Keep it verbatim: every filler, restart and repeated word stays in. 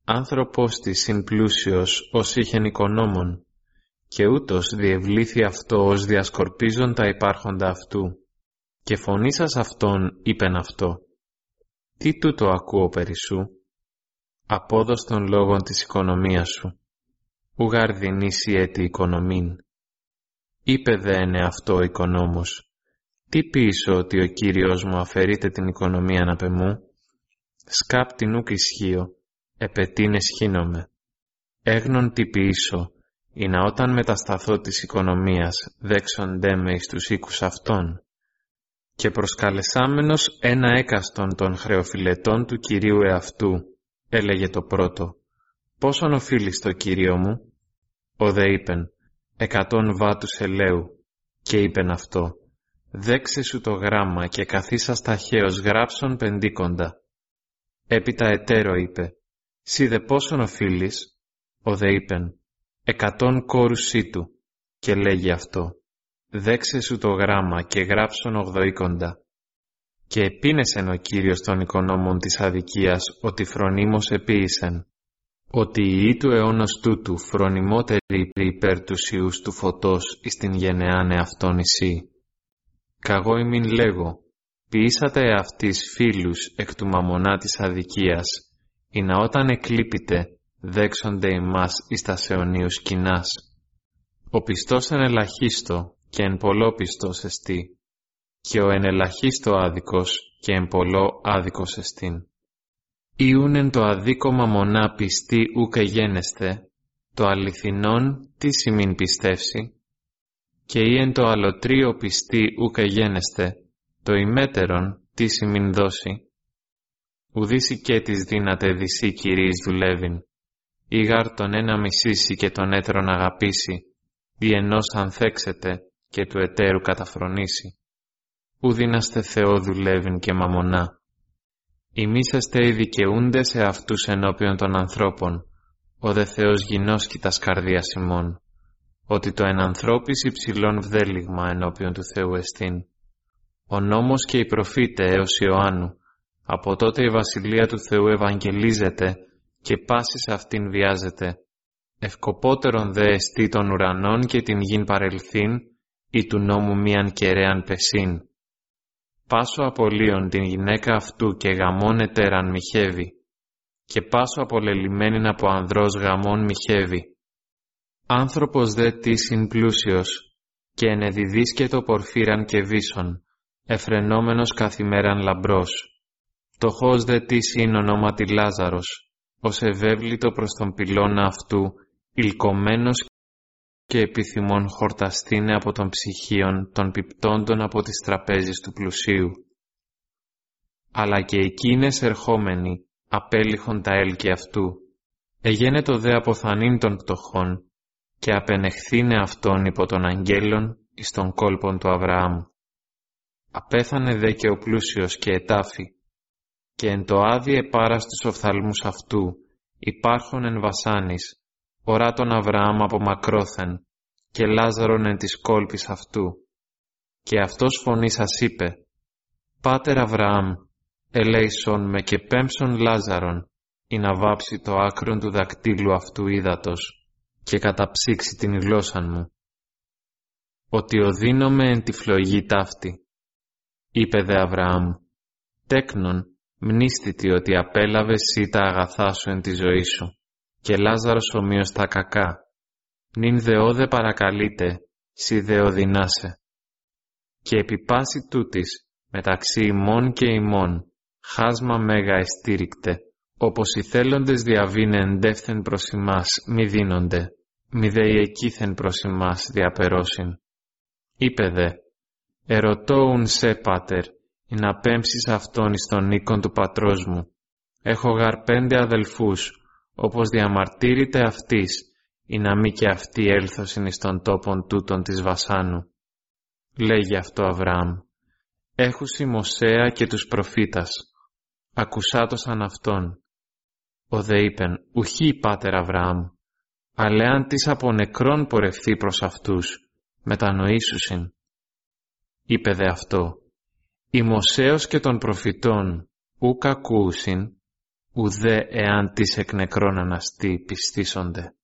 άνθρωπος της συμπλούσιος ως είχεν οικονόμων, και ούτως διευλήθη αυτό ως διασκορπίζον τα υπάρχοντα αυτού, και φωνήσας αυτόν είπεν αυτό. Τι τούτο ακούω περί σου? Απόδος των λόγων της οικονομίας σου. Ουγάρ δινήσει έτη οικονομήν. Είπε δε είναι αυτό ο οικονόμος. Τι ποιήσω ότι ο Κύριος μου αφαιρείται την οικονομία απ' εμού? Σκάπτην ουκ ισχύω, επετίν εσχύνομαι. Έγνον τι ποιήσω, ή να όταν μετασταθώ της οικονομίας δέξοντέ με εις τους οίκους αυτών. Και προσκαλεσάμενος ένα έκαστον των χρεοφιλετών του Κυρίου εαυτού, έλεγε το πρώτο, πόσον οφείλεις το Κύριο μου? Ο δε είπεν, εκατόν βάτους ελαίου, και είπεν αυτό, δέξε σου το γράμμα και καθίσας ταχαίως γράψον πεντήκοντα. Έπειτα εταίρο είπε, σύ δε πόσον οφείλεις? Ο δε είπεν, εκατόν κόρους σύτου, και λέγει αυτό, δέξε σου το γράμμα και γράψον ογδοήκοντα. Και επίνεσεν ο Κύριος των οικονόμων της αδικίας, ότι φρονίμως επίησεν, ότι η ή του αιώνος τούτου φρονιμότερη υπέρ τους ιούς του φωτός εις την γενεάν εαυτόν εισή. Καγώ ημίν λέγω, ποιήσατε εαυτής φίλους εκ του μαμονά της αδικίας, ή να όταν εκλείπετε δέξονται ημάς εις τας αιωνίους κοινάς. Ο πιστός εν ελαχίστο και εν πολλό πιστός εστί, και ο εν ελαχίστο άδικος και εν πολλό άδικος εστίν. Ιούν εν το αδίκο μαμονά πιστή ουκ εγένεστε, το αληθινόν τι σημειν πιστεύσει, και ή εν το αλωτρίο πιστή ουκ εγένεστε, το ημέτερον τι σημειν δώσει. Ουδήσι και της δύναται δυσί κυρίης δουλεύειν, ή γάρ τον ένα μισήσει και τον έτερον αγαπήσει, ή ενός ανθέξετε και του εταίρου καταφρονήσει. Ουδίναστε Θεό δουλεύειν και μαμονά. Ημίσαστε οι δικαιούντες σε αυτούς ενώπιον των ανθρώπων, ο δε Θεός γινώσκει τας καρδίας ημών, ότι το εν ανθρώπης υψηλόν βδέλιγμα ενώπιον του Θεού εστίν. Ο νόμος και οι προφήτε έως Ιωάννου, από τότε η βασιλεία του Θεού ευαγγελίζεται και πάσης αυτήν βιάζεται. Ευκοπότερον δε εστί των ουρανών και την γην παρελθύν, ή του νόμου μίαν κεραίαν πεσίν. Πάσο απολύον την γυναίκα αυτού και γαμών ετέραν μοιχεύει, και πάσο απολελειμμένην από ανδρός γαμών μοιχεύει. Άνθρωπος δε τίσιν πλούσιος, και ενεδιδίσκετο πορφύραν και βίσον, εφρενόμενος καθημέραν λαμπρός. Φτωχός δε τίσιν ονόματι Λάζαρος, ως ευέβλητο προς τον πυλώνα αυτού, ηλκωμένος και επιθυμών χορταστήνε από των ψυχίων των πιπτόντων από τις τραπέζεις του πλουσίου. Αλλά και εκείνες ερχόμενοι απέλυχον τα έλκη αυτού, εγένετο δε αποθανήν των πτωχών και απενεχθήνε αυτόν υπό των αγγέλων εις των κόλπων του Αβραάμ. Απέθανε δε και ο πλούσιος και ετάφη, και εν το άδει επάρα στους οφθαλμούς αυτού υπάρχον εν βασάνης, ορά τον Αβραάμ από μακρόθεν, και Λάζαρον εν της κόλπης αυτού. Και αυτός φωνήσας είπε, «Πάτερ Αβραάμ, ελέησον με και πέμψον Λάζαρον, ή να βάψει το άκρον του δακτύλου αυτού ύδατος, και καταψύξει την γλώσσαν μου. Ότι οδύνομαι εν τη φλογή ταύτη». Είπε δε Αβραάμ, «Τέκνον, μνήστητη ότι απέλαβες σύ τα αγαθά σου εν τη ζωή σου, και Λάζαρος ομοίως τα κακά. Νυν δεόδε παρακαλείτε, σύ δε οδυνάσαι. Και επί πάση τούτης, μεταξύ ημών και ημών, χάσμα μέγα εστήρικτε, όπως οι θέλοντες διαβήνε εντεύθεν προς ημάς μη δίνονται, μη δε οι εκείθεν προς ημάς διαπερώσιν. Είπε δε, ερωτώουν σε πάτερ, ή να πέμψεις αυτόν εις τον οίκον του πατρός μου. Έχω γαρ πέντε αδελφούς, όπως διαμαρτύρηται αυτής, ή να μη και αυτοί έλθωσιν εις των τόπων τούτων της βασάνου. Λέγει αυτό Αβραάμ, έχουσι Μωσέα και τους προφήτας, ακουσάτωσαν αυτόν. Ο δε είπεν, ουχή πάτερ Αβραάμ, αλλά αν της από νεκρών πορευθεί προς αυτούς, μετανοήσουσιν. Είπε δε αυτό, η Μωσέος και των προφητών ουκ ακούουσιν, ουδέ εάν τις εκ νεκρών αναστεί πιστήσονται.